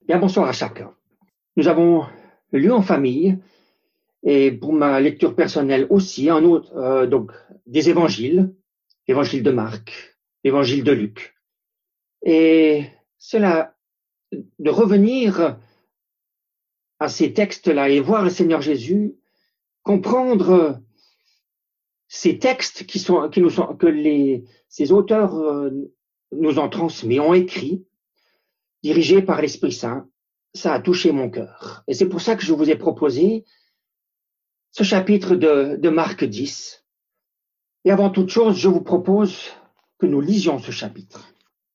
Bien, bonsoir à chacun. Nous avons lu en famille et pour ma lecture personnelle aussi, un autre, donc des évangiles, l'évangile de Marc, l'évangile de Luc. Et cela, de revenir à ces textes-là et voir le Seigneur Jésus, comprendre ces textes que ces auteurs nous ont transmis, ont écrit, dirigés par l'Esprit Saint, ça a touché mon cœur. Et c'est pour ça que je vous ai proposé ce chapitre de Marc 10. Et avant toute chose, je vous propose que nous lisions ce chapitre.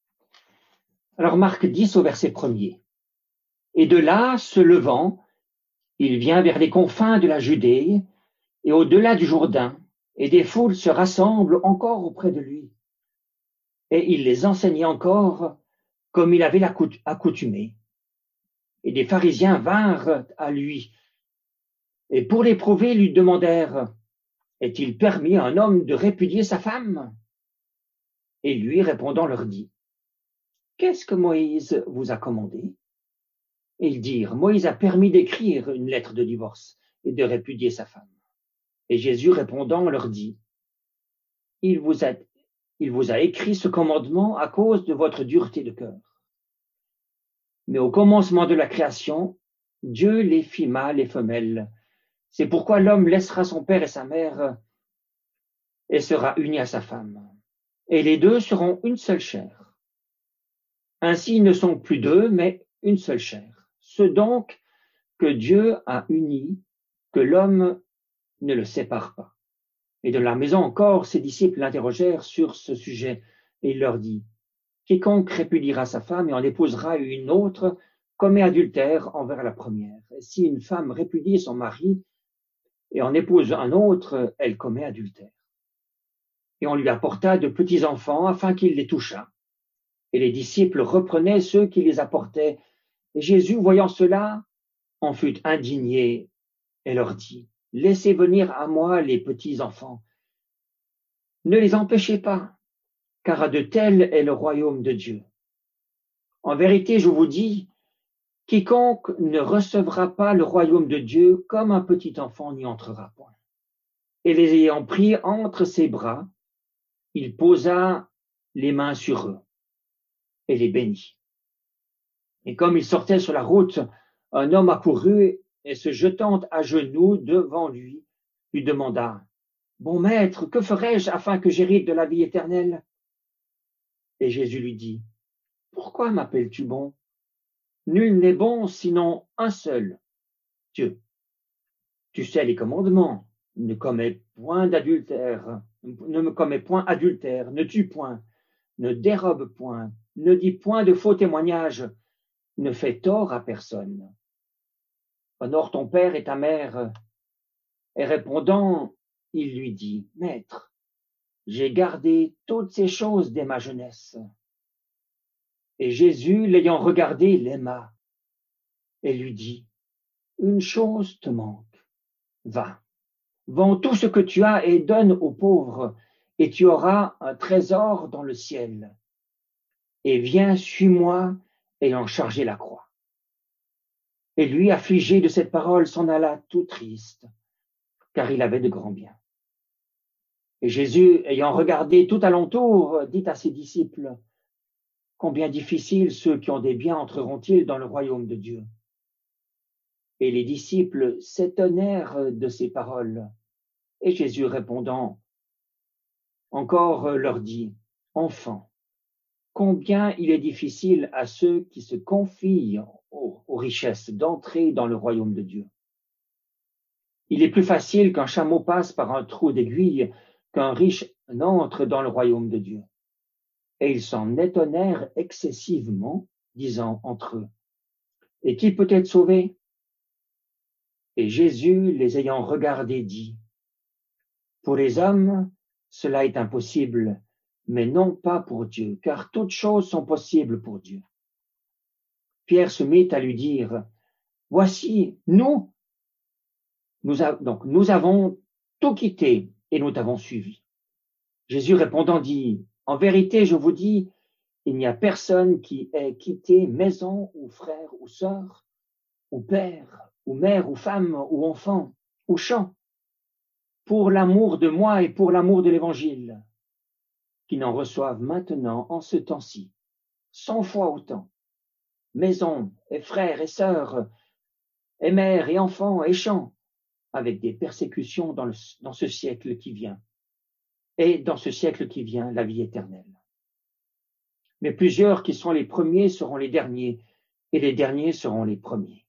Alors Marc 10 au verset 1er. Et de là, se levant, il vient vers les confins de la Judée et au-delà du Jourdain, et des foules se rassemblent encore auprès de lui. Et il les enseignait encore comme il avait accoutumé. Et des pharisiens vinrent à lui, et pour l'éprouver, lui demandèrent: Est-il permis à un homme de répudier sa femme? Et lui, répondant, leur dit: Qu'est-ce que Moïse vous a commandé? Et ils dirent: Moïse a permis d'écrire une lettre de divorce et de répudier sa femme. Et Jésus, répondant, leur dit: il vous a écrit ce commandement à cause de votre dureté de cœur. Mais au commencement de la création, Dieu les fit mâles et femelles. C'est pourquoi l'homme laissera son père et sa mère et sera uni à sa femme. Et les deux seront une seule chair. Ainsi, ils ne sont plus deux, mais une seule chair. Ce donc que Dieu a uni, que l'homme ne le sépare pas. Et de la maison encore, ses disciples l'interrogèrent sur ce sujet, et il leur dit: Quiconque répudiera sa femme et en épousera une autre commet adultère envers la première. Et si une femme répudie son mari et en épouse un autre, elle commet adultère. Et on lui apporta de petits enfants afin qu'il les touchât. Et les disciples reprenaient ceux qui les apportaient. Et Jésus, voyant cela, en fut indigné et leur dit: Laissez venir à moi les petits enfants. Ne les empêchez pas, car à de tels est le royaume de Dieu. En vérité, je vous dis, quiconque ne recevra pas le royaume de Dieu comme un petit enfant n'y entrera point. Et les ayant pris entre ses bras, il posa les mains sur eux et les bénit. Et comme il sortait sur la route, un homme accourut et se jetant à genoux devant lui, lui demanda: Bon maître, que ferai-je afin que j'hérite de la vie éternelle? Et Jésus lui dit: Pourquoi m'appelles-tu bon? Nul n'est bon sinon un seul, Dieu. Tu sais les commandements: ne commets point d'adultère, ne me commets point adultère, ne tue point, ne dérobe point, ne dis point de faux témoignages, ne fais tort à personne. Honore ton père et ta mère. Et répondant, il lui dit: Maître, j'ai gardé toutes ces choses dès ma jeunesse. Et Jésus, l'ayant regardé, l'aima et lui dit: Une chose te manque. Va, vends tout ce que tu as et donne aux pauvres, et tu auras un trésor dans le ciel. Et viens, suis-moi, ayant chargé la croix. Et lui, affligé de cette parole, s'en alla tout triste, car il avait de grands biens. Et Jésus, ayant regardé tout alentour, dit à ses disciples: Combien difficiles ceux qui ont des biens entreront-ils dans le royaume de Dieu? Et les disciples s'étonnèrent de ces paroles. Et Jésus, répondant encore, leur dit: Enfants, combien il est difficile à ceux qui se confient aux richesses d'entrer dans le royaume de Dieu. Il est plus facile qu'un chameau passe par un trou d'aiguille qu'un riche n'entre dans le royaume de Dieu. Et ils s'en étonnèrent excessivement, disant entre eux: Et qui peut être sauvé? Et Jésus, les ayant regardés, dit: Pour les hommes, cela est impossible, mais non pas pour Dieu, car toutes choses sont possibles pour Dieu. Pierre se mit à lui dire: Voici, nous avons tout quitté et nous t'avons suivi. Jésus répondant dit: En vérité, je vous dis il n'y a personne qui ait quitté maison ou frère ou sœur, ou père, ou mère, ou femme, ou enfant, ou champ, pour l'amour de moi et pour l'amour de l'Évangile, qui n'en reçoivent maintenant en ce temps-ci 100 fois autant, maison et frères et sœurs, et mères et enfants et champs, avec des persécutions dans ce siècle qui vient, et dans ce siècle qui vient, la vie éternelle. Mais plusieurs qui sont les premiers seront les derniers, et les derniers seront les premiers.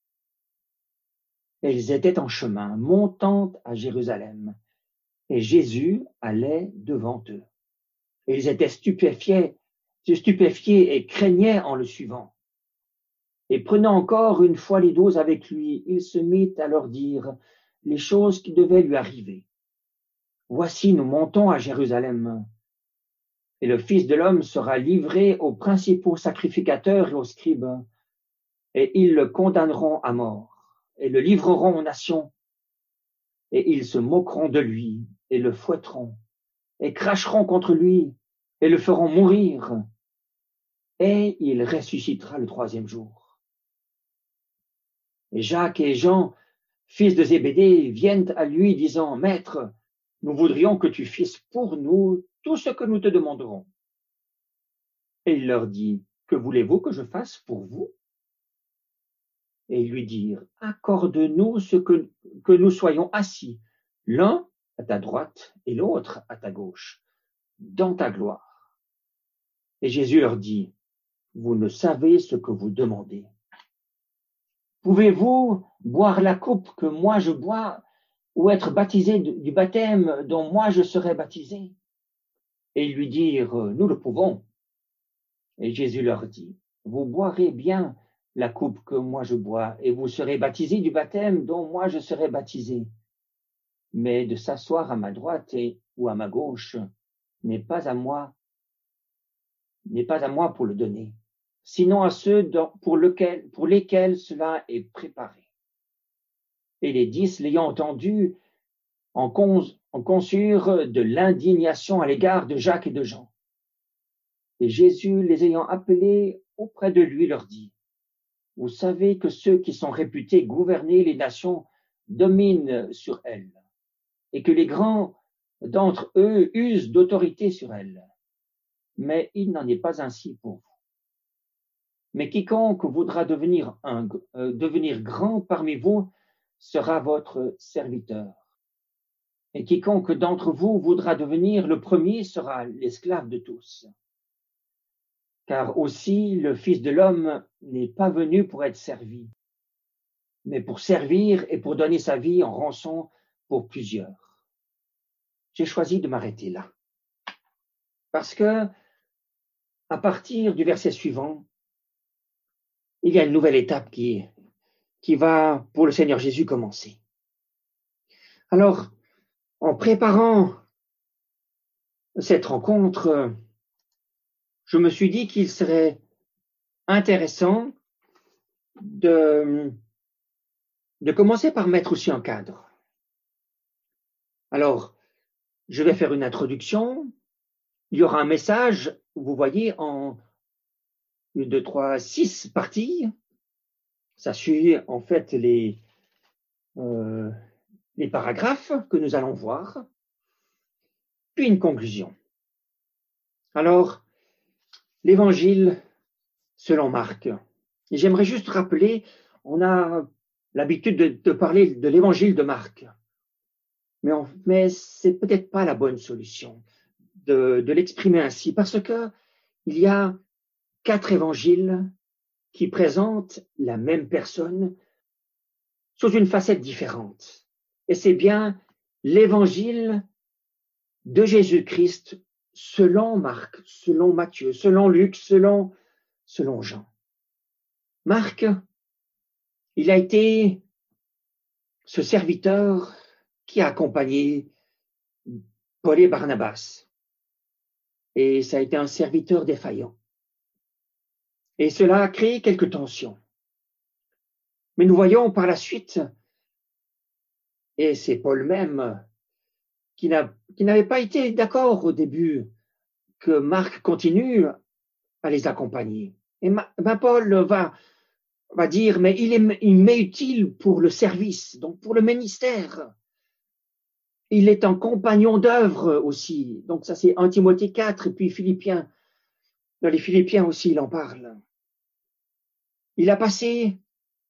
Et ils étaient en chemin, montant à Jérusalem, et Jésus allait devant eux. Et ils étaient stupéfiés et craignaient en le suivant. Et prenant encore une fois les 12 avec lui, il se mit à leur dire les choses qui devaient lui arriver. Voici, nous montons à Jérusalem, et le Fils de l'homme sera livré aux principaux sacrificateurs et aux scribes, et ils le condamneront à mort, et le livreront aux nations, et ils se moqueront de lui, et le fouetteront, et cracheront contre lui, et le feront mourir, et il ressuscitera le 3e jour. Et Jacques et Jean, fils de Zébédée, viennent à lui disant, Maître, nous voudrions que tu fasses pour nous tout ce que nous te demanderons. Et il leur dit, que voulez-vous que je fasse pour vous? Et ils lui dirent, accorde-nous que nous soyons assis, l'un à ta droite et l'autre à ta gauche, dans ta gloire. Et Jésus leur dit, vous ne savez ce que vous demandez. Pouvez-vous boire la coupe que moi je bois, ou être baptisé du baptême dont moi je serai baptisé? Et ils lui dirent, nous le pouvons. Et Jésus leur dit, vous boirez bien la coupe que moi je bois, et vous serez baptisés du baptême dont moi je serai baptisé. Mais de s'asseoir à ma droite ou à ma gauche n'est pas à moi pour le donner, sinon à ceux pour lesquels cela est préparé. Et les 10, l'ayant entendu, en conçurent de l'indignation à l'égard de Jacques et de Jean. Et Jésus, les ayant appelés auprès de lui, leur dit, vous savez que ceux qui sont réputés gouverner les nations dominent sur elles, et que les grands d'entre eux usent d'autorité sur elles. Mais il n'en est pas ainsi pour vous. Mais quiconque voudra devenir grand parmi vous sera votre serviteur. Et quiconque d'entre vous voudra devenir le premier sera l'esclave de tous. Car aussi le Fils de l'homme n'est pas venu pour être servi, mais pour servir et pour donner sa vie en rançon pour plusieurs. J'ai choisi de m'arrêter là. Parce que, à partir du verset suivant, il y a une nouvelle étape qui va, pour le Seigneur Jésus, commencer. Alors, en préparant cette rencontre, je me suis dit qu'il serait intéressant de commencer par mettre aussi un cadre. Alors, je vais faire une introduction. Il y aura un message, vous voyez, en 1, 2, 3, 6 parties. Ça suit en fait les paragraphes que nous allons voir, puis une conclusion. Alors, l'évangile selon Marc. Et j'aimerais juste rappeler, on a l'habitude de parler de l'évangile de Marc, mais c'est peut-être pas la bonne solution de l'exprimer ainsi, parce que il y a 4 évangiles qui présentent la même personne sous une facette différente. Et c'est bien l'évangile de Jésus-Christ selon Marc, selon Matthieu, selon Luc, selon Jean. Marc, il a été ce serviteur qui a accompagné Paul et Barnabas. Et ça a été un serviteur défaillant. Et cela a créé quelques tensions. Mais nous voyons par la suite, et c'est Paul même qui n'avait pas été d'accord au début, que Marc continue à les accompagner. Et Paul va dire, mais il m'est utile pour le service, donc pour le ministère. Il est un compagnon d'œuvre aussi. Donc ça c'est 1 Timothée 4 et puis Philippiens. Dans les Philippiens aussi il en parle. Il a passé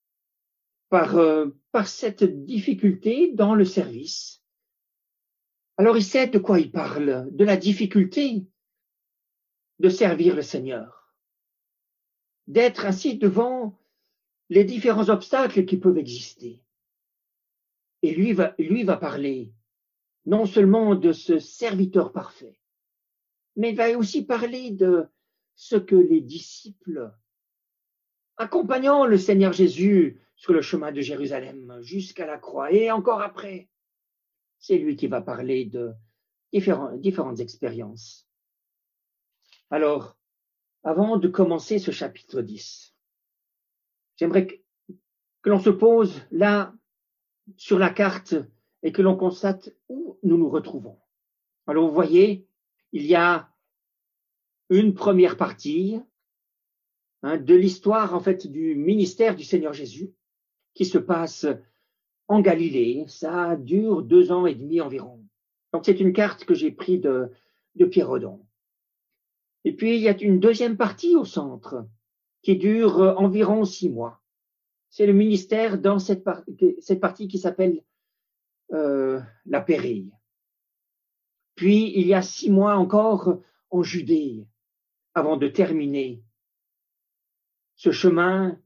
par cette difficulté dans le service. Alors il sait de quoi il parle, de la difficulté de servir le Seigneur, d'être ainsi devant les différents obstacles qui peuvent exister. Et lui va parler non seulement de ce serviteur parfait, mais il va aussi parler de ce que les disciples, accompagnant le Seigneur Jésus sur le chemin de Jérusalem jusqu'à la croix et encore après, c'est lui qui va parler de différentes expériences. Alors, avant de commencer ce chapitre 10, j'aimerais que l'on se pose là sur la carte et que l'on constate où nous nous retrouvons. Alors, vous voyez, il y a une première partie de l'histoire en fait du ministère du Seigneur Jésus qui se passe en Galilée. Ça dure 2 ans et demi environ. Donc, c'est une carte que j'ai prise de Pierre Rodon. Et puis, il y a une deuxième partie au centre qui dure environ 6 mois. C'est le ministère dans cette partie qui s'appelle la Pérille. Puis, il y a 6 mois encore en Judée avant de terminer ce chemin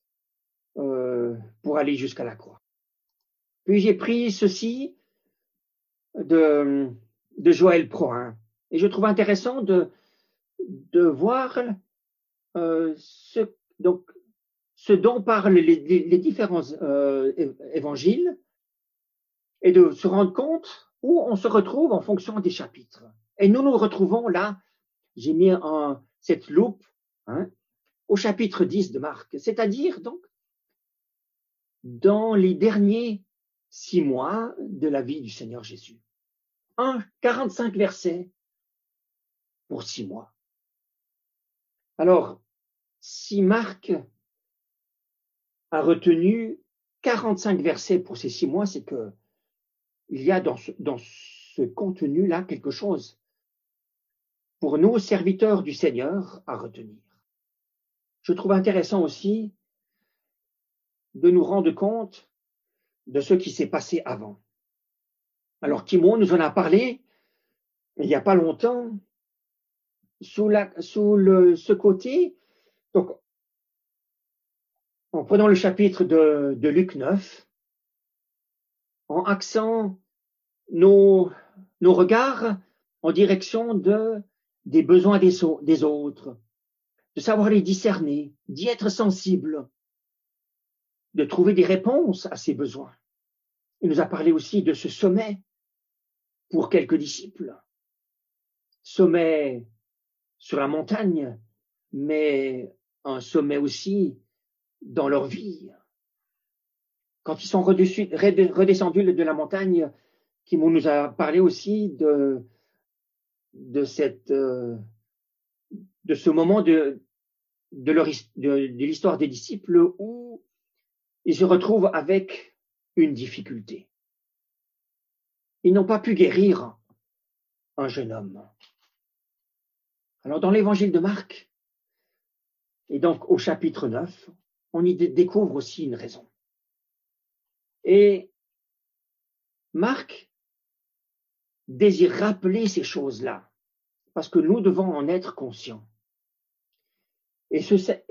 pour aller jusqu'à la croix. Puis, j'ai pris ceci de Joël Proin. Et je trouve intéressant de voir ce dont parlent les différents évangiles et de se rendre compte où on se retrouve en fonction des chapitres. Et nous nous retrouvons là, j'ai mis cette loupe au chapitre 10 de Marc, c'est-à-dire donc dans les derniers 6 mois de la vie du Seigneur Jésus. 45 versets pour 6 mois. Alors, si Marc a retenu 45 versets pour ces 6 mois, c'est que il y a dans ce contenu-là quelque chose pour nous, serviteurs du Seigneur, à retenir. Je trouve intéressant aussi de nous rendre compte de ce qui s'est passé avant. Alors, Timon nous en a parlé il n'y a pas longtemps, ce côté, donc, en prenant le chapitre de Luc 9, en axant nos regards en direction des besoins des autres, de savoir les discerner, d'y être sensible, de trouver des réponses à ces besoins. Il nous a parlé aussi de ce sommet pour quelques disciples. Sommet sur la montagne, mais un sommet aussi dans leur vie. Quand ils sont redescendus de la montagne, Kimon nous a parlé aussi de ce moment de l'histoire des disciples où ils se retrouvent avec une difficulté. Ils n'ont pas pu guérir un jeune homme. Alors dans l'évangile de Marc, et donc au chapitre 9, on y découvre aussi une raison. Et Marc désire rappeler ces choses-là, parce que nous devons en être conscients. Et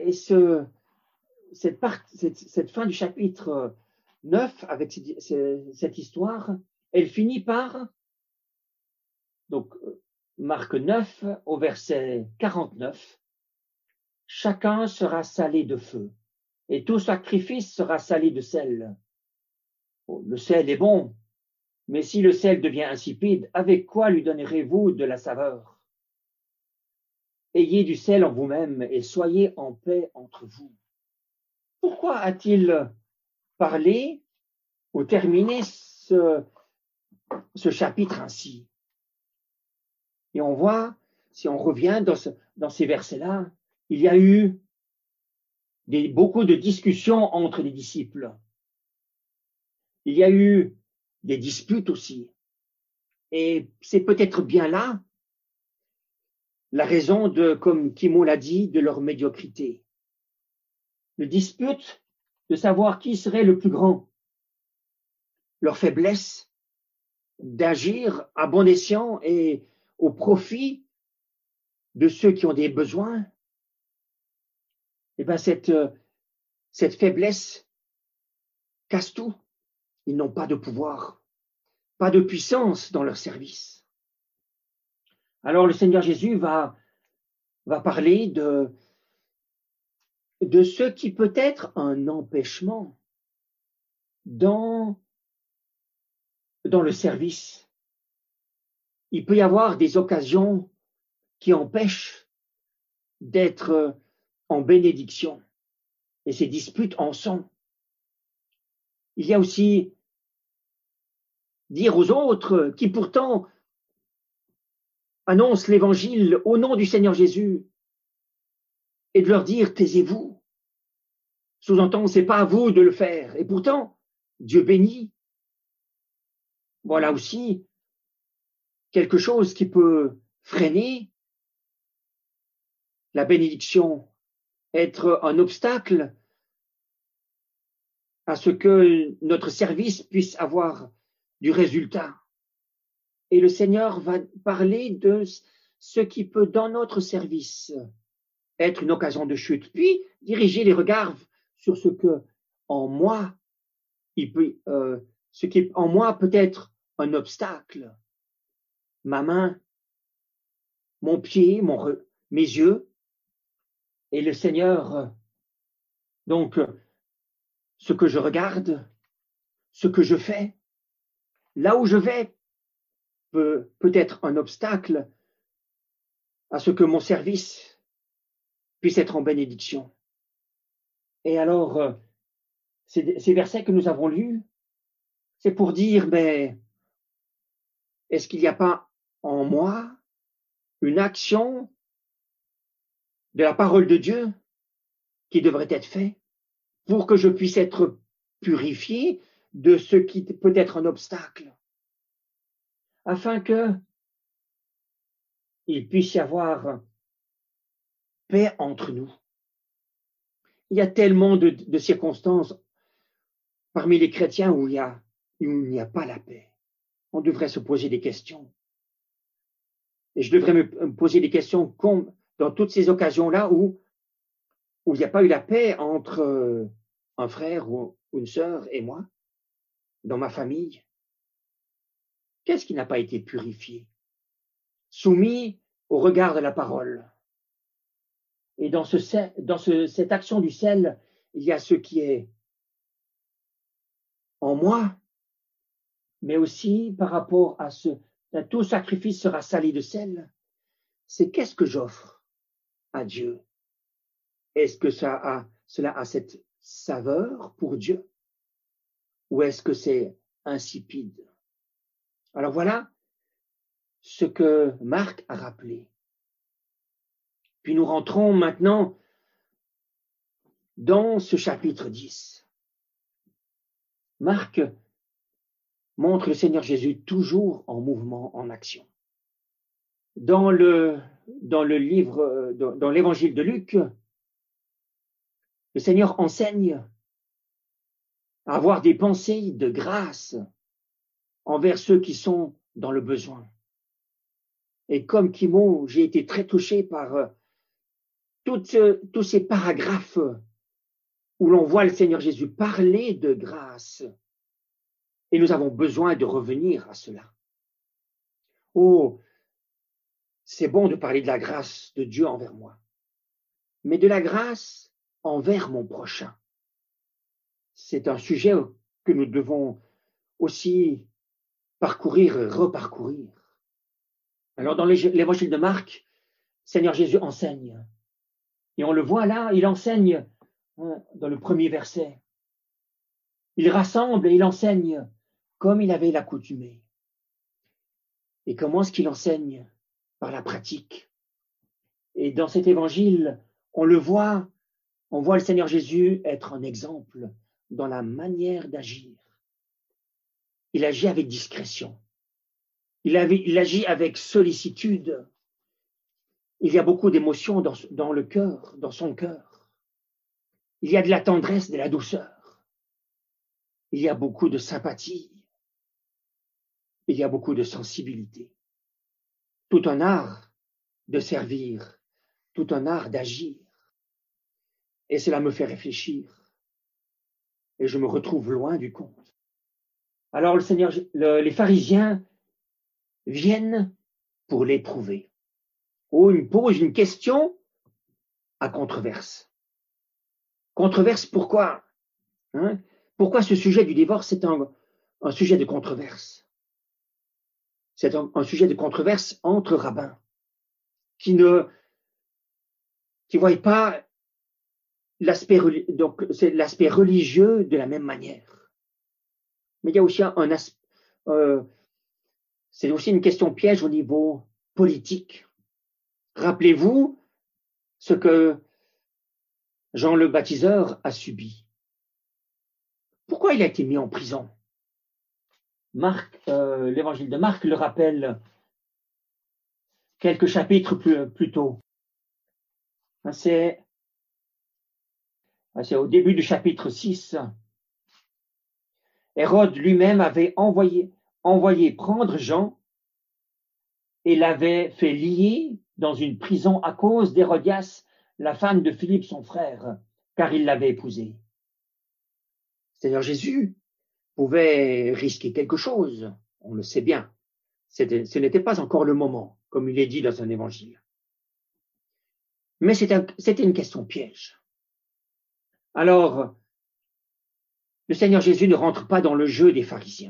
cette fin du chapitre 9, avec cette histoire, elle finit par, donc Marc 9, au verset 49, « Chacun sera salé de feu, et tout sacrifice sera salé de sel. » Le sel est bon, mais si le sel devient insipide, avec quoi lui donnerez-vous de la saveur? Ayez du sel en vous-même et soyez en paix entre vous. Pourquoi a-t-il parlé ou terminé ce chapitre ainsi? Et on voit, si on revient dans ces versets-là, Il y a eu beaucoup de discussions entre les disciples. Il y a eu des disputes aussi. Et c'est peut-être bien là la raison de, comme Kimo l'a dit, de leur médiocrité. Le dispute de savoir qui serait le plus grand. Leur faiblesse d'agir à bon escient et au profit de ceux qui ont des besoins. Et bien cette faiblesse casse tout. Ils n'ont pas de pouvoir, pas de puissance dans leur service. Alors le Seigneur Jésus va parler de ce qui peut être un empêchement dans le service. Il peut y avoir des occasions qui empêchent d'être en bénédiction. Et ces disputes en sont. Il y a aussi dire aux autres qui pourtant annoncent l'évangile au nom du Seigneur Jésus et de leur dire taisez-vous. Sous-entend, c'est pas à vous de le faire. Et pourtant, Dieu bénit. Voilà aussi quelque chose qui peut freiner la bénédiction, être un obstacle à ce que notre service puisse avoir du résultat. Et le Seigneur va parler de ce qui peut, dans notre service, être une occasion de chute, puis diriger les regards sur ce que, en moi, ce qui en moi peut être un obstacle. Ma main, mon pied, mes yeux, et le Seigneur, donc, ce que je regarde, ce que je fais, là où je vais, peut être un obstacle à ce que mon service puisse être en bénédiction. Et alors, ces versets que nous avons lus, c'est pour dire, mais est-ce qu'il n'y a pas en moi une action de la parole de Dieu qui devrait être faite pour que je puisse être purifié de ce qui peut être un obstacle, afin que il puisse y avoir paix entre nous. Il y a tellement de circonstances parmi les chrétiens où il n'y a pas la paix. On devrait se poser des questions. Et je devrais me poser des questions comme dans toutes ces occasions-là où il n'y a pas eu la paix entre un frère ou une sœur et moi, dans ma famille. Qu'est-ce qui n'a pas été purifié, soumis au regard de la parole? Et dans cette action du sel, il y a ce qui est en moi, mais aussi par rapport à tout sacrifice sera sali de sel. C'est qu'est-ce que j'offre à Dieu? Est-ce que cela a cette saveur pour Dieu? Ou est-ce que c'est insipide? Alors voilà ce que Marc a rappelé. Puis nous rentrons maintenant dans ce chapitre 10. Marc montre le Seigneur Jésus toujours en mouvement, en action. Dans l'évangile de Luc, le Seigneur enseigne à avoir des pensées de grâce envers ceux qui sont dans le besoin. Et comme Kimo, j'ai été très touché par tous ces paragraphes où l'on voit le Seigneur Jésus parler de grâce. Et nous avons besoin de revenir à cela. Oh, c'est bon de parler de la grâce de Dieu envers moi, mais de la grâce envers mon prochain. C'est un sujet que nous devons aussi parcourir et reparcourir. Alors dans l'évangile de Marc, Seigneur Jésus enseigne. Et on le voit là, il enseigne dans le premier verset. Il rassemble et il enseigne comme il avait l'accoutumé. Et comment est-ce qu'il enseigne? Par la pratique. Et dans cet évangile, on le voit, on voit le Seigneur Jésus être un exemple dans la manière d'agir. Il agit avec discrétion. Il agit avec sollicitude. Il y a beaucoup d'émotions dans le cœur, dans son cœur. Il y a de la tendresse, de la douceur. Il y a beaucoup de sympathie. Il y a beaucoup de sensibilité. Tout un art de servir, tout un art d'agir. Et cela me fait réfléchir. Et je me retrouve loin du compte. Alors les pharisiens viennent pour l'éprouver. Ou ils posent une question à controverse. Controverse pourquoi? Pourquoi ce sujet du divorce est un sujet de controverse? C'est un sujet de controverse entre rabbins qui ne voient pas l'aspect religieux de la même manière. Mais il y a aussi c'est aussi une question piège au niveau politique. Rappelez-vous ce que Jean le Baptiseur a subi. Pourquoi il a été mis en prison? L'évangile de Marc le rappelle quelques chapitres plus tôt. C'est au début du chapitre 6. Hérode lui-même avait envoyé prendre Jean et l'avait fait lier dans une prison à cause d'Hérodias, la femme de Philippe, son frère, car il l'avait épousée. C'est-à-dire Jésus pouvait risquer quelque chose, on le sait bien. Ce n'était pas encore le moment, comme il est dit dans un évangile. Mais c'était une question piège. Alors, le Seigneur Jésus ne rentre pas dans le jeu des pharisiens.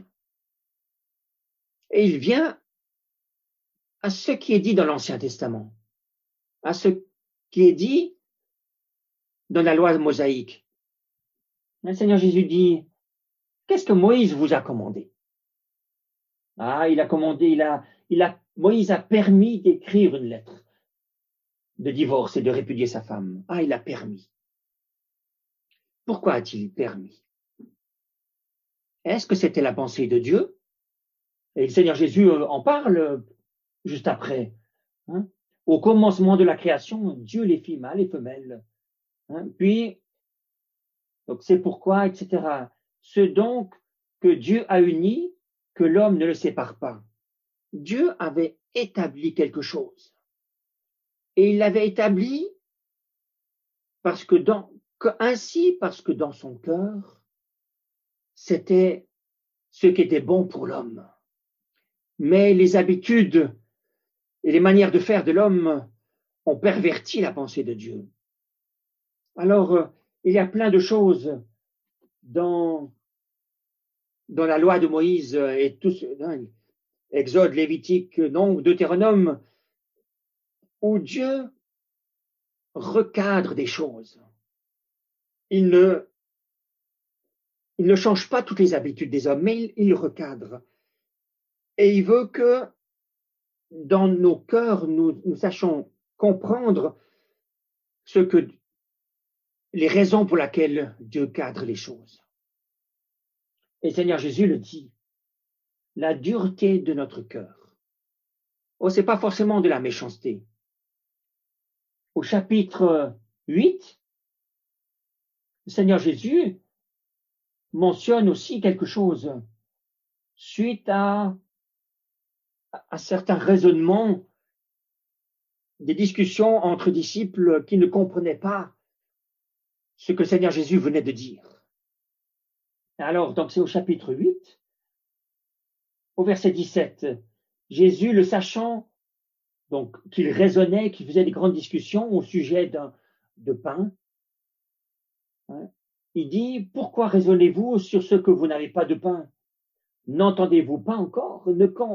Et il vient à ce qui est dit dans l'Ancien Testament, à ce qui est dit dans la loi mosaïque. Le Seigneur Jésus dit, qu'est-ce que Moïse vous a commandé? Il a commandé, Moïse a permis d'écrire une lettre de divorce et de répudier sa femme. Il a permis. Pourquoi a-t-il permis? Est-ce que c'était la pensée de Dieu? Et le Seigneur Jésus en parle juste après. Au commencement de la création, Dieu les fit mâles et femelles. Puis, donc c'est pourquoi, etc. Ce donc que Dieu a uni, que l'homme ne le sépare pas. Dieu avait établi quelque chose. Et il l'avait établi parce que dans son cœur, c'était ce qui était bon pour l'homme. Mais les habitudes et les manières de faire de l'homme ont perverti la pensée de Dieu. Alors, il y a plein de choses dans la loi de Moïse et tout Exode, Lévitique, Nombre, Deutéronome, où Dieu recadre des choses. Il ne change pas toutes les habitudes des hommes, mais il recadre. Et il veut que dans nos cœurs, nous sachions comprendre les raisons pour lesquelles Dieu cadre les choses. Et Seigneur Jésus le dit, la dureté de notre cœur. C'est pas forcément de la méchanceté. Au chapitre 8, le Seigneur Jésus mentionne aussi quelque chose suite à certains raisonnements, des discussions entre disciples qui ne comprenaient pas ce que le Seigneur Jésus venait de dire. Alors, donc c'est au chapitre 8, au verset 17, Jésus, le sachant, donc qu'il raisonnait, qu'il faisait des grandes discussions au sujet de pain, il dit, pourquoi raisonnez-vous sur ce que vous n'avez pas de pain? N'entendez-vous pas encore?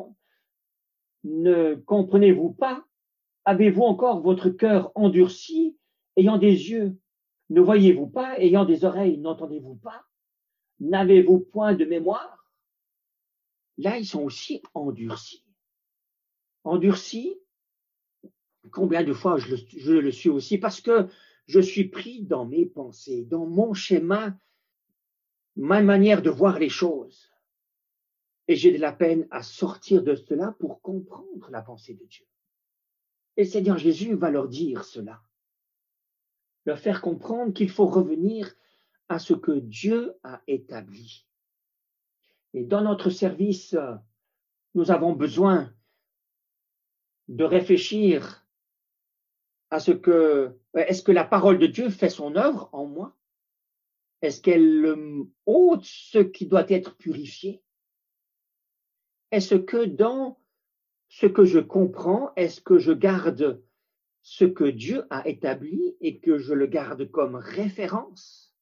Ne comprenez-vous pas? Avez-vous encore votre cœur endurci, ayant des yeux? Ne voyez-vous pas, ayant des oreilles? N'entendez-vous pas? N'avez-vous point de mémoire? Là, ils sont aussi endurcis. Endurcis, combien de fois je le suis aussi, parce que je suis pris dans mes pensées, dans mon schéma, ma manière de voir les choses. Et j'ai de la peine à sortir de cela pour comprendre la pensée de Dieu. Et le Seigneur Jésus va leur dire cela, leur faire comprendre qu'il faut revenir à ce que Dieu a établi. Et dans notre service, nous avons besoin de réfléchir à est-ce que la parole de Dieu fait son œuvre en moi? Est-ce qu'elle ôte ce qui doit être purifié? Est-ce que dans ce que je comprends, est-ce que je garde ce que Dieu a établi et que je le garde comme référence?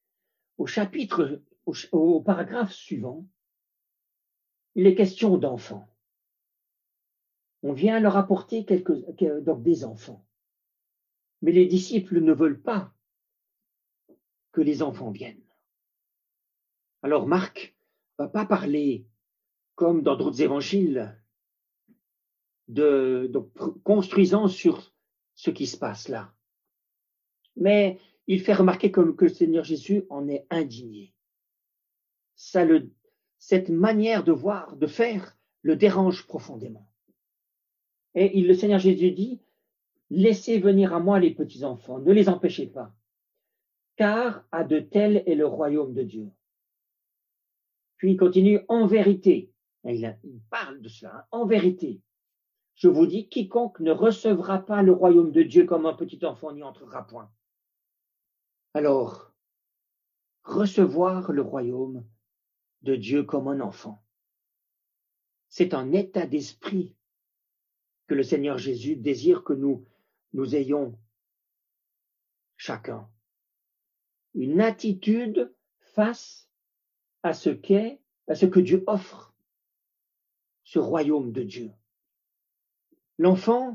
Au paragraphe suivant, il est question d'enfants. On vient leur apporter donc des enfants. Mais les disciples ne veulent pas que les enfants viennent. Alors Marc ne va pas parler, comme dans d'autres évangiles, donc construisant sur ce qui se passe là. Mais il fait remarquer que le Seigneur Jésus en est indigné. Cette manière de voir, de faire, le dérange profondément. Et le Seigneur Jésus dit, laissez venir à moi les petits enfants, ne les empêchez pas, car à de tels est le royaume de Dieu. Puis il continue, en vérité, il parle de cela, hein, en vérité, je vous dis, quiconque ne recevra pas le royaume de Dieu comme un petit enfant n'y entrera point. Alors, recevoir le royaume de Dieu comme un enfant, c'est un état d'esprit que le Seigneur Jésus désire que nous ayons chacun. Une attitude face à ce que Dieu offre, ce royaume de Dieu. L'enfant,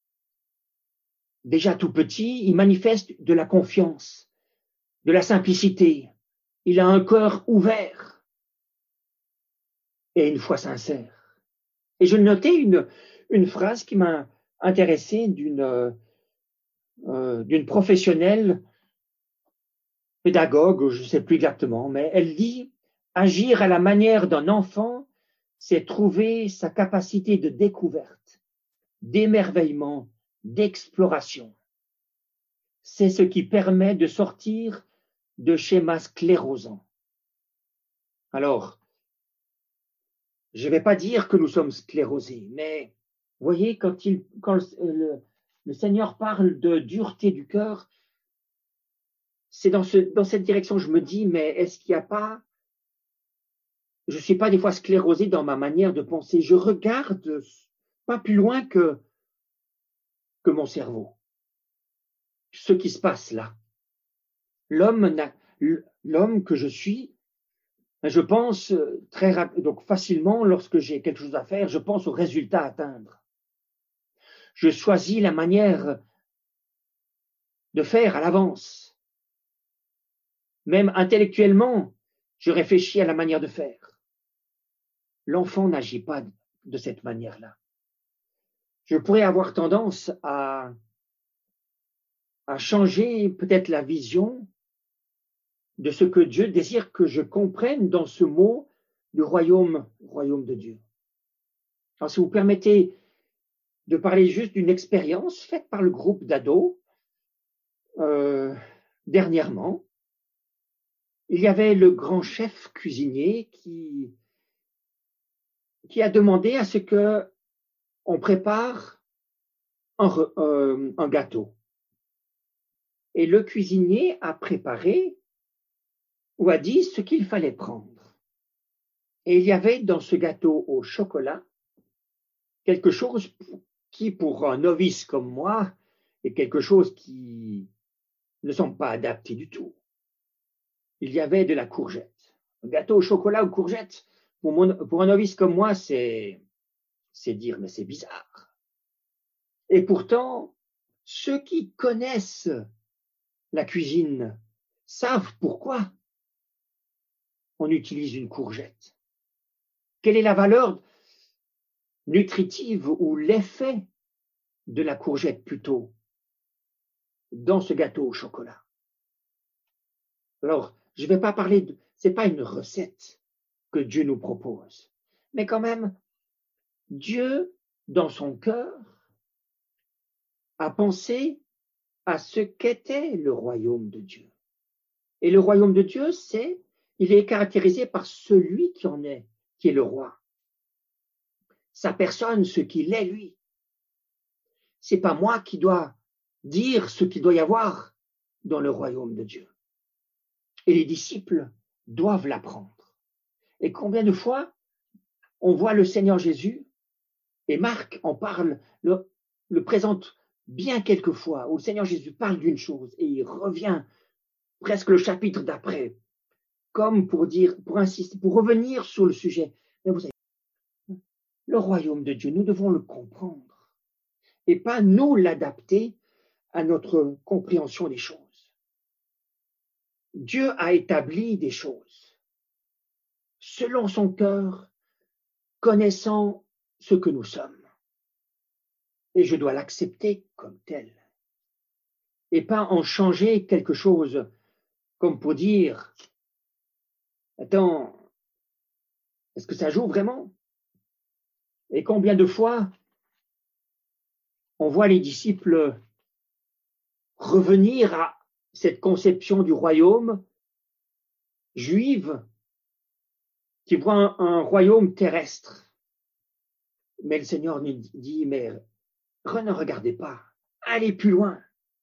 déjà tout petit, il manifeste de la confiance, de la simplicité. Il a un cœur ouvert et une foi sincère. Et je notais une phrase qui m'a intéressé d'une professionnelle pédagogue, je ne sais plus exactement, mais elle dit « Agir à la manière d'un enfant, c'est trouver sa capacité de découverte, d'émerveillement, d'exploration. C'est ce qui permet de sortir de schémas sclérosants. » Alors, je ne vais pas dire que nous sommes sclérosés, mais vous voyez, quand le Seigneur parle de dureté du cœur, c'est dans cette direction que je me dis, mais est-ce qu'il n'y a pas, je ne suis pas des fois sclérosé dans ma manière de penser, je regarde pas plus loin que mon cerveau, ce qui se passe là. L'homme que je suis, je pense donc facilement, lorsque j'ai quelque chose à faire, je pense au résultat à atteindre. Je choisis la manière de faire à l'avance. Même intellectuellement, je réfléchis à la manière de faire. L'enfant n'agit pas de cette manière-là. Je pourrais avoir tendance à changer peut-être la vision de ce que Dieu désire que je comprenne dans ce mot du royaume de Dieu. Alors, si vous permettez de parler juste d'une expérience faite par le groupe d'ados dernièrement, il y avait le grand chef cuisinier qui a demandé à ce que on prépare un gâteau. Et le cuisinier a préparé ou a dit ce qu'il fallait prendre. Et il y avait dans ce gâteau au chocolat quelque chose qui, pour un novice comme moi, est quelque chose qui ne semble pas adapté du tout. Il y avait de la courgette. Un gâteau au chocolat ou courgette, pour un novice comme moi, c'est dire, mais c'est bizarre. Et pourtant, ceux qui connaissent la cuisine savent pourquoi on utilise une courgette. Quelle est la valeur nutritive ou l'effet de la courgette plutôt? dans ce gâteau au chocolat. Alors, je ne vais pas parler c'est pas une recette que Dieu nous propose, mais quand même, Dieu, dans son cœur, a pensé à ce qu'était le royaume de Dieu. Et le royaume de Dieu, il est caractérisé par celui qui en est, qui est le roi. Sa personne, ce qu'il est, lui. C'est pas moi qui dois dire ce qu'il doit y avoir dans le royaume de Dieu. Et les disciples doivent l'apprendre. Et combien de fois on voit le Seigneur Jésus, et Marc en parle, le présente bien quelques fois, où le Seigneur Jésus parle d'une chose et il revient presque le chapitre d'après, comme pour dire, pour insister, pour revenir sur le sujet. Mais vous savez, le royaume de Dieu, nous devons le comprendre et pas nous l'adapter à notre compréhension des choses. Dieu a établi des choses selon son cœur, connaissant ce que nous sommes. Et je dois l'accepter comme tel. Et pas en changer quelque chose comme pour dire, attends, est-ce que ça joue vraiment? Et combien de fois on voit les disciples revenir à cette conception du royaume juive qui voit un royaume terrestre. Mais le Seigneur nous dit, mais ne regardez pas, allez plus loin.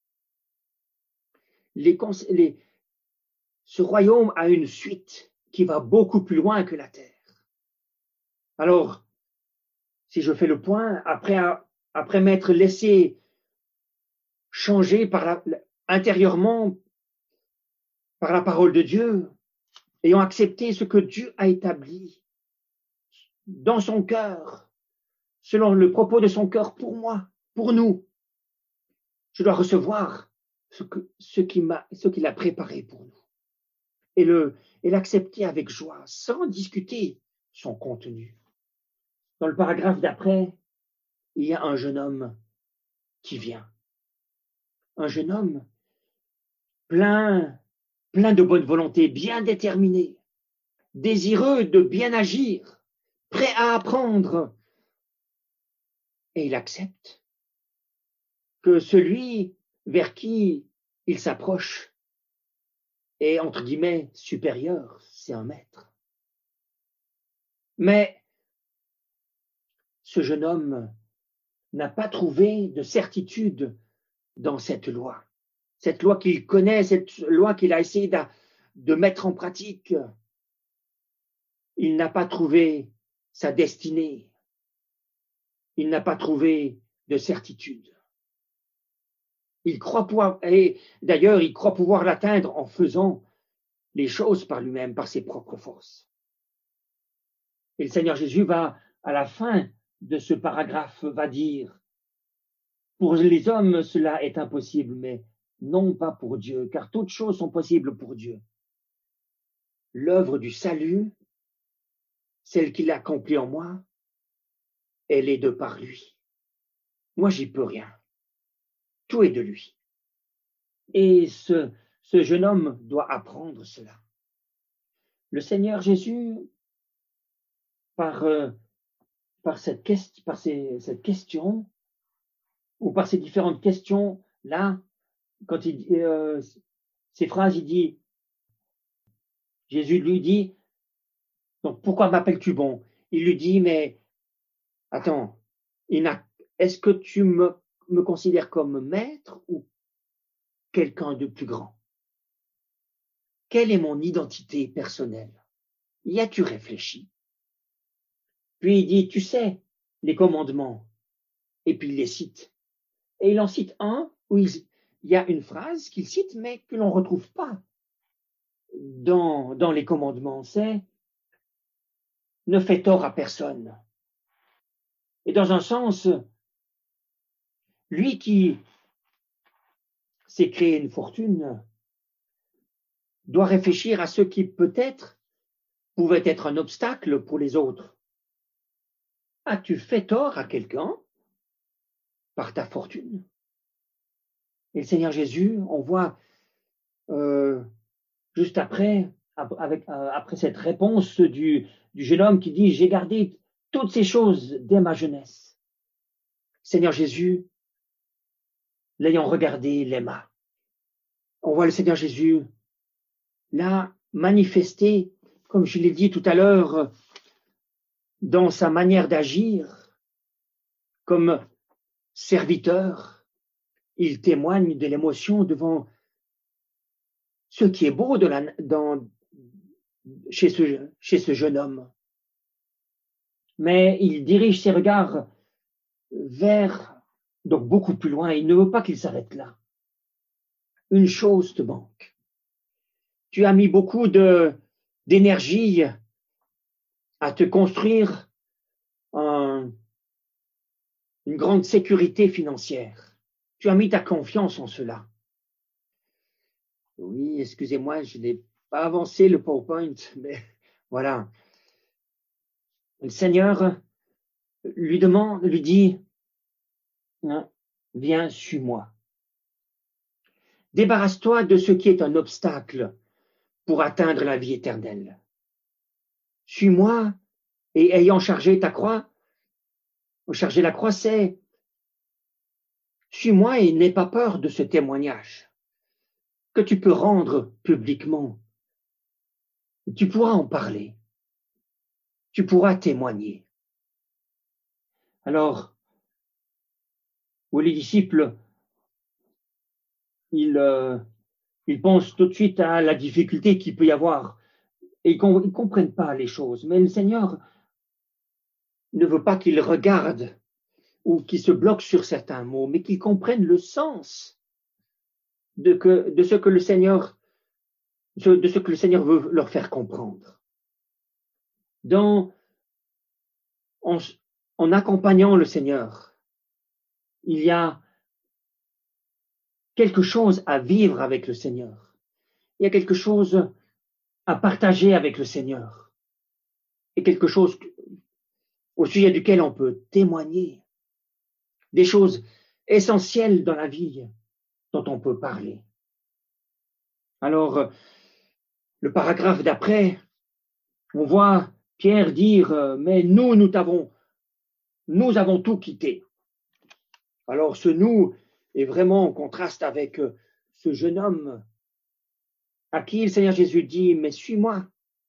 Ce royaume a une suite qui va beaucoup plus loin que la terre. Alors, si je fais le point, après m'être laissé changer intérieurement par la parole de Dieu, ayant accepté ce que Dieu a établi dans son cœur, selon le propos de son cœur pour moi, pour nous, je dois recevoir ce qu'il a préparé pour nous et l'accepter avec joie, sans discuter son contenu. Dans le paragraphe d'après, il y a un jeune homme qui vient. Un jeune homme plein de bonne volonté, bien déterminé, désireux de bien agir, prêt à apprendre. Et il accepte que celui vers qui il s'approche est, entre guillemets, supérieur, c'est un maître. Mais ce jeune homme n'a pas trouvé de certitude dans cette loi qu'il connaît, cette loi qu'il a essayé de mettre en pratique. Il n'a pas trouvé sa destinée. Il n'a pas trouvé de certitude. Il croit pouvoir, et d'ailleurs, il croit pouvoir l'atteindre en faisant les choses par lui-même, par ses propres forces. Et le Seigneur Jésus va, à la fin de ce paragraphe, va dire, pour les hommes, cela est impossible, mais non pas pour Dieu, car toutes choses sont possibles pour Dieu. L'œuvre du salut, celle qu'il accomplit en moi, elle est de par lui. Moi, j'y peux rien. Tout est de lui. Et ce jeune homme doit apprendre cela. Le Seigneur Jésus, par cette question, ou par ces différentes questions, là, quand ces phrases, il dit, Jésus lui dit, donc pourquoi m'appelles-tu bon? Il lui dit, mais attends, est-ce que tu me considères comme maître ou quelqu'un de plus grand? Quelle est mon identité personnelle? Y as-tu réfléchi? Puis il dit, tu sais, les commandements. Et puis il les cite. Et il en cite un où il y a une phrase qu'il cite, mais que l'on ne retrouve pas dans les commandements. C'est « ne fais tort à personne ». Et dans un sens, lui qui s'est créé une fortune doit réfléchir à ce qui peut-être pouvait être un obstacle pour les autres. As-tu fait tort à quelqu'un par ta fortune? Et le Seigneur Jésus, on voit juste après, après cette réponse du jeune homme qui dit, j'ai gardé toutes ces choses dès ma jeunesse. Seigneur Jésus, l'ayant regardé, l'aima. On voit le Seigneur Jésus là manifester, comme je l'ai dit tout à l'heure, dans sa manière d'agir comme serviteur. Il témoigne de l'émotion devant ce qui est beau chez ce jeune homme. Mais il dirige ses regards vers, donc beaucoup plus loin. Il ne veut pas qu'il s'arrête là. Une chose te manque. Tu as mis beaucoup d'énergie à te construire une grande sécurité financière. Tu as mis ta confiance en cela. Oui, excusez-moi, je n'ai pas avancé le PowerPoint, mais voilà. Le Seigneur lui dit, viens, suis-moi. Débarrasse-toi de ce qui est un obstacle pour atteindre la vie éternelle. Suis-moi, et ayant chargé la croix, c'est suis-moi et n'aie pas peur de ce témoignage que tu peux rendre publiquement. Tu pourras en parler. Tu pourras témoigner. Alors, où les disciples, ils pensent tout de suite à la difficulté qu'il peut y avoir et ils ne comprennent pas les choses. Mais le Seigneur ne veut pas qu'ils regardent ou qu'ils se bloquent sur certains mots, mais qu'ils comprennent le sens de ce que le Seigneur veut leur faire comprendre. En accompagnant le Seigneur, il y a quelque chose à vivre avec le Seigneur. Il y a quelque chose à partager avec le Seigneur. Et quelque chose au sujet duquel on peut témoigner. Des choses essentielles dans la vie dont on peut parler. Alors, le paragraphe d'après, on voit Pierre dire, mais nous avons tout quitté. Alors, ce nous est vraiment en contraste avec ce jeune homme à qui le Seigneur Jésus dit, mais suis-moi,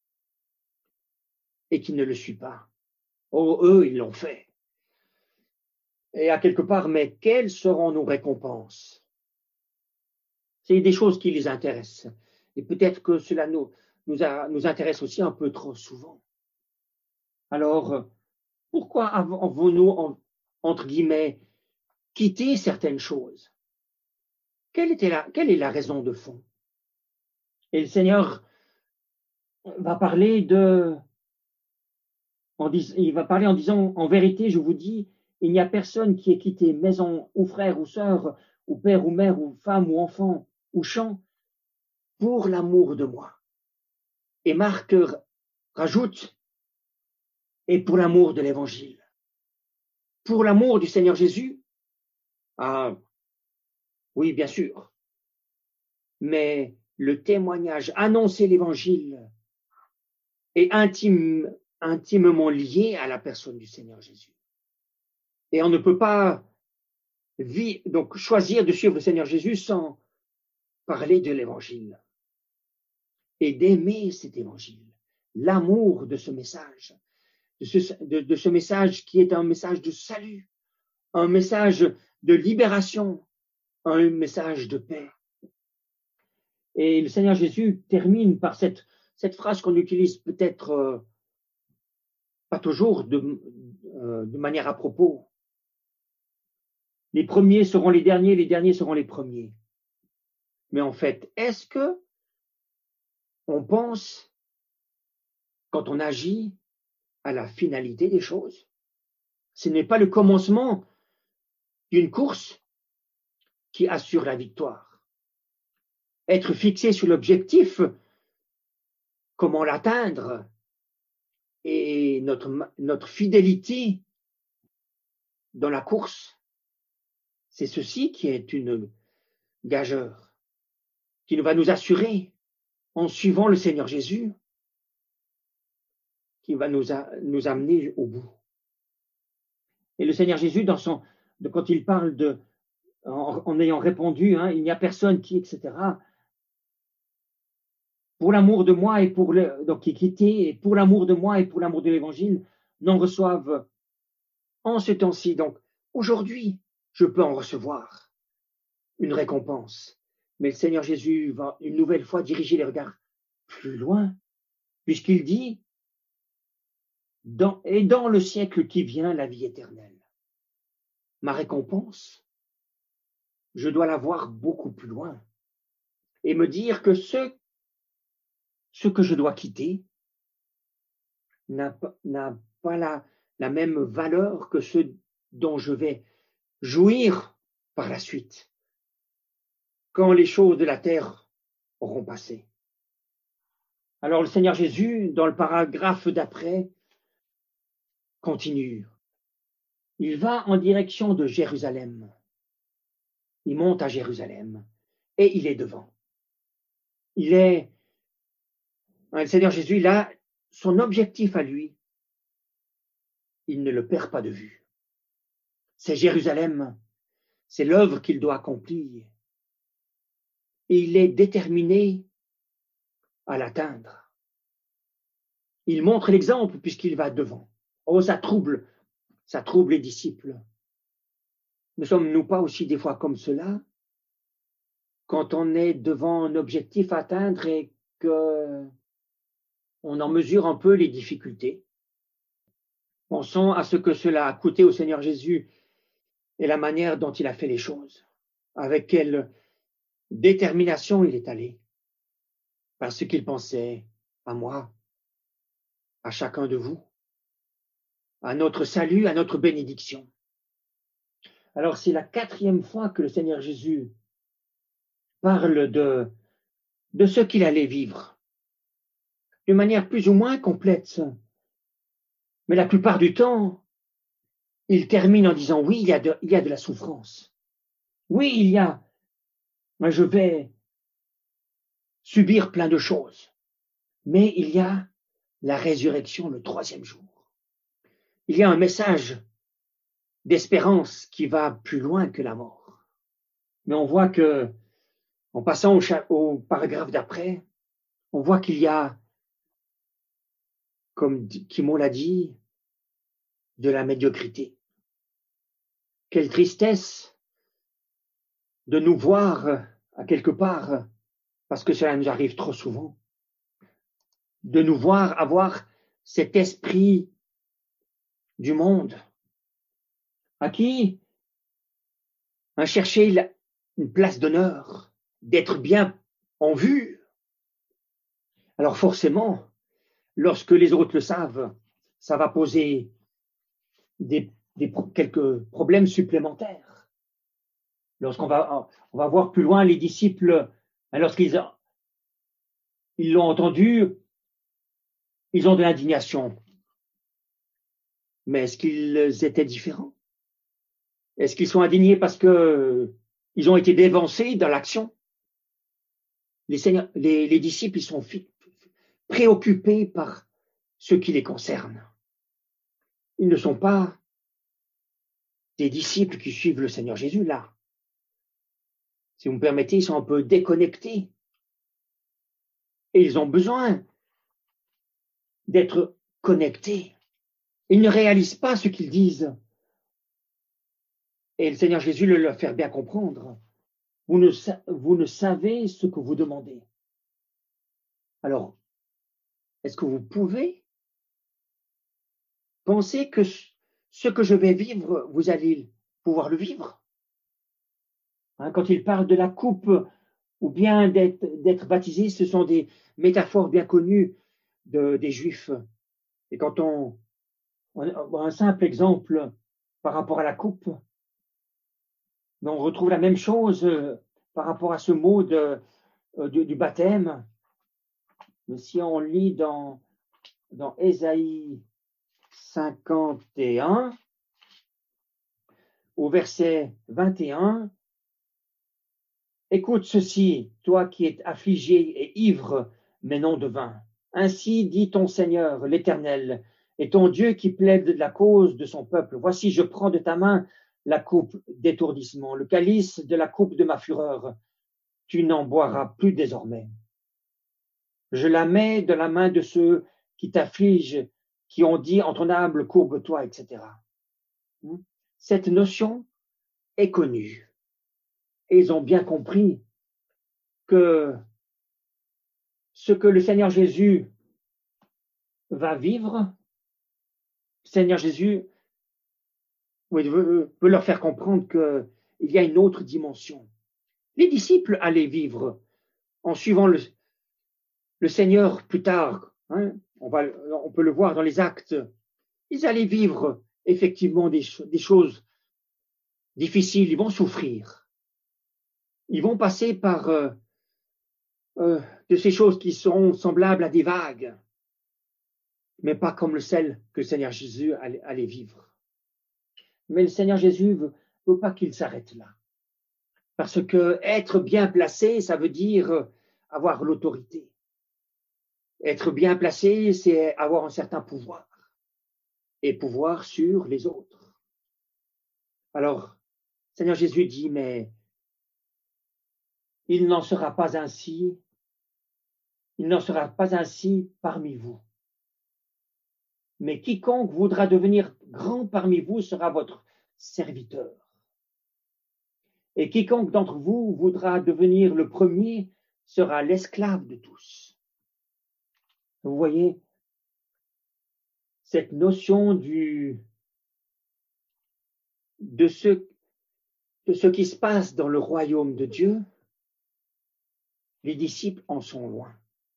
et qui ne le suit pas. Oh, eux, ils l'ont fait. Et à quelque part, mais quelles seront nos récompenses? C'est des choses qui les intéressent. Et peut-être que cela nous intéresse aussi un peu trop souvent. Alors, pourquoi avons-nous, entre guillemets, quitté certaines choses? Quelle est la raison de fond? Et le Seigneur va parler il va parler en disant, en vérité, je vous dis, il n'y a personne qui ait quitté maison ou frère ou sœur, ou père ou mère, ou femme ou enfant, ou champ, pour l'amour de moi. Et Marc rajoute, et pour l'amour de l'Évangile. Pour l'amour du Seigneur Jésus? Ah, oui, bien sûr. Mais le témoignage, annoncer l'Évangile, est intimement lié à la personne du Seigneur Jésus. Et on ne peut pas donc choisir de suivre le Seigneur Jésus sans parler de l'Évangile et d'aimer cet Évangile, l'amour de ce message, de ce message qui est un message de salut, un message de libération, un message de paix. Et le Seigneur Jésus termine par cette phrase qu'on utilise peut-être pas toujours de manière à propos. Les premiers seront les derniers seront les premiers. Mais en fait, est-ce que on pense, quand on agit, à la finalité des choses? Ce n'est pas le commencement d'une course qui assure la victoire. Être fixé sur l'objectif, comment l'atteindre, et notre fidélité dans la course, c'est ceci qui est une gageur, qui va nous assurer, en suivant le Seigneur Jésus, qui va nous amener au bout. Et le Seigneur Jésus, quand il parle en ayant répondu, il n'y a personne qui, etc., pour l'amour de moi et donc qui quittait, et pour l'amour de moi et pour l'amour de l'évangile, n'en reçoivent en ce temps-ci. Donc, aujourd'hui, je peux en recevoir une récompense. Mais le Seigneur Jésus va une nouvelle fois diriger les regards plus loin, puisqu'il dit, dans le siècle qui vient, la vie éternelle. Ma récompense, je dois la voir beaucoup plus loin et me dire que ce que je dois quitter n'a pas la même valeur que ce dont je vais jouir par la suite, quand les choses de la terre auront passé. Alors le Seigneur Jésus, dans le paragraphe d'après, continue. Il va en direction de Jérusalem. Il monte à Jérusalem et il est devant. Le Seigneur Jésus, il a son objectif à lui. Il ne le perd pas de vue. C'est Jérusalem, c'est l'œuvre qu'il doit accomplir. Et il est déterminé à l'atteindre. Il montre l'exemple puisqu'il va devant. Oh, ça trouble les disciples. Ne sommes-nous pas aussi des fois comme cela, quand on est devant un objectif à atteindre et qu'on en mesure un peu les difficultés? Pensons à ce que cela a coûté au Seigneur Jésus et la manière dont il a fait les choses, avec quelle détermination il est allé, parce qu'il pensait à moi, à chacun de vous, à notre salut, à notre bénédiction. Alors c'est la 4e fois que le Seigneur Jésus parle de ce qu'il allait vivre, de manière plus ou moins complète. Mais la plupart du temps, il termine en disant oui, il y a de la souffrance. Oui, je vais subir plein de choses. Mais il y a la résurrection le 3e jour. Il y a un message d'espérance qui va plus loin que la mort. Mais on voit que, en passant au paragraphe d'après, on voit qu'il y a, comme Kimon l'a dit, de la médiocrité. Quelle tristesse de nous voir à quelque part, parce que cela nous arrive trop souvent, de nous voir avoir cet esprit du monde, à qui chercher une place d'honneur, d'être bien en vue. Alors forcément, lorsque les autres le savent, ça va poser quelques problèmes supplémentaires. Lorsqu'on va voir plus loin les disciples, lorsqu'ils l'ont entendu, ils ont de l'indignation. Mais est-ce qu'ils étaient différents? Est-ce qu'ils sont indignés parce qu'ils ont été dévancés dans l'action? Les disciples, ils sont préoccupés par ce qui les concerne. Ils ne sont pas des disciples qui suivent le Seigneur Jésus là. Si vous me permettez, ils sont un peu déconnectés. Et ils ont besoin d'être connectés. Ils ne réalisent pas ce qu'ils disent. Et le Seigneur Jésus le leur fait bien comprendre. Vous ne savez ce que vous demandez. Alors, est-ce que vous pouvez penser que ce que je vais vivre, vous allez pouvoir le vivre? Quand il parle de la coupe ou bien d'être baptisé, ce sont des métaphores bien connues des Juifs. Et quand on un simple exemple par rapport à la coupe, on retrouve la même chose par rapport à ce mot du baptême. Mais si on lit dans Ésaïe 51, au verset 21, Écoute ceci, toi qui es affligé et ivre, mais non de vin. Ainsi dit ton Seigneur, l'Éternel, et ton Dieu qui plaide la cause de son peuple. Voici, je prends de ta main la coupe d'étourdissement, le calice de la coupe de ma fureur. Tu n'en boiras plus désormais. Je la mets de la main de ceux qui t'affligent, qui ont dit en ton âme, courbe-toi, etc. Cette notion est connue. Et ils ont bien compris que ce que le Seigneur Jésus va vivre, le Seigneur Jésus veut leur faire comprendre qu'il y a une autre dimension. Les disciples allaient vivre en suivant le Seigneur plus tard. On peut le voir dans les actes. Ils allaient vivre effectivement des choses difficiles. Ils vont souffrir. Ils vont passer par de ces choses qui sont semblables à des vagues, mais pas comme celles que le Seigneur Jésus allait vivre. Mais le Seigneur Jésus veut pas qu'il s'arrête là. Parce que être bien placé, ça veut dire avoir l'autorité. Être bien placé, c'est avoir un certain pouvoir. Et pouvoir sur les autres. Alors, le Seigneur Jésus dit, mais il n'en sera pas ainsi parmi vous. Mais quiconque voudra devenir grand parmi vous sera votre serviteur. Et quiconque d'entre vous voudra devenir le premier sera l'esclave de tous. Vous voyez, cette notion de ce qui se passe dans le royaume de Dieu, les disciples en sont loin.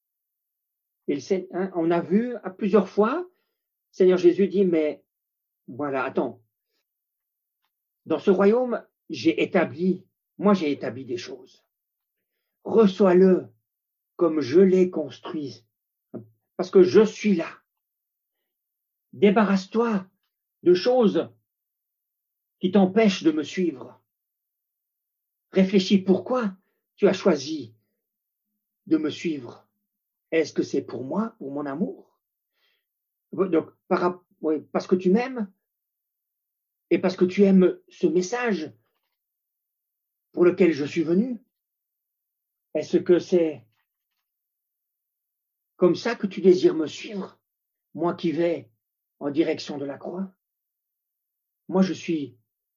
On a vu à plusieurs fois, Seigneur Jésus dit, mais voilà, attends, dans ce royaume, j'ai établi des choses. Reçois-le comme je l'ai construit, parce que je suis là. Débarrasse-toi de choses qui t'empêchent de me suivre. Réfléchis pourquoi tu as choisi de me suivre. Est-ce que c'est pour moi, pour mon amour? Donc, parce que tu m'aimes et parce que tu aimes ce message pour lequel je suis venu? Est-ce que c'est comme ça que tu désires me suivre, moi qui vais en direction de la croix? Moi, je suis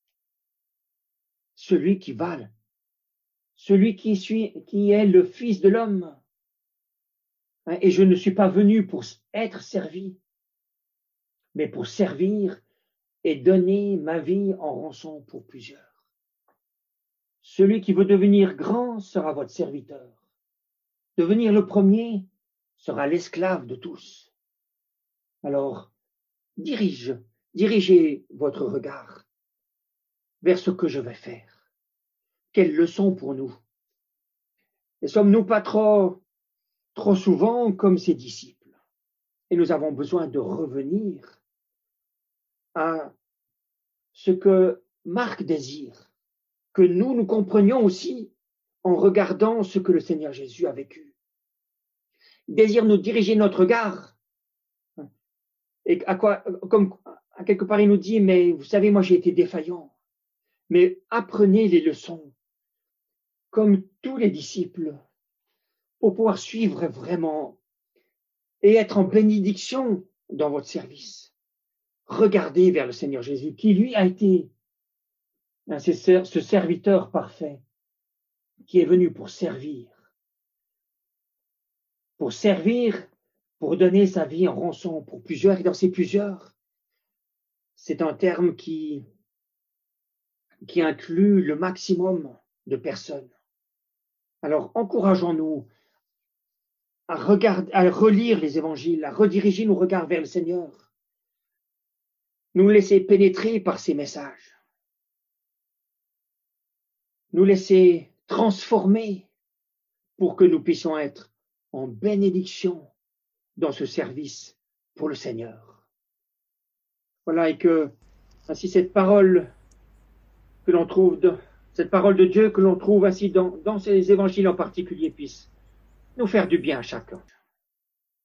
celui qui vale, celui qui est le Fils de l'homme. Et je ne suis pas venu pour être servi, mais pour servir et donner ma vie en rançon pour plusieurs. Celui qui veut devenir grand sera votre serviteur. Devenir le premier sera l'esclave de tous. Alors, dirigez votre regard vers ce que je vais faire. Quelle leçon pour nous. Ne sommes-nous pas trop souvent comme ces disciples? Et nous avons besoin de revenir à ce que Marc désire, que nous comprenions aussi en regardant ce que le Seigneur Jésus a vécu. Il désire nous diriger notre regard. Et comme à quelque part il nous dit, mais vous savez, moi j'ai été défaillant. Mais apprenez les leçons, comme tous les disciples, pour pouvoir suivre vraiment et être en bénédiction dans votre service. Regardez vers le Seigneur Jésus, qui lui a été ce serviteur parfait, qui est venu pour servir, pour donner sa vie en rançon pour plusieurs, et dans ces plusieurs, c'est un terme qui inclut le maximum de personnes. Alors, encourageons-nous à relire les évangiles, à rediriger nos regards vers le Seigneur, nous laisser pénétrer par ses messages, nous laisser transformer pour que nous puissions être en bénédiction dans ce service pour le Seigneur. Voilà, et que ainsi cette parole que l'on trouve cette parole de Dieu que l'on trouve ainsi dans ces évangiles en particulier puisse nous faire du bien à chacun.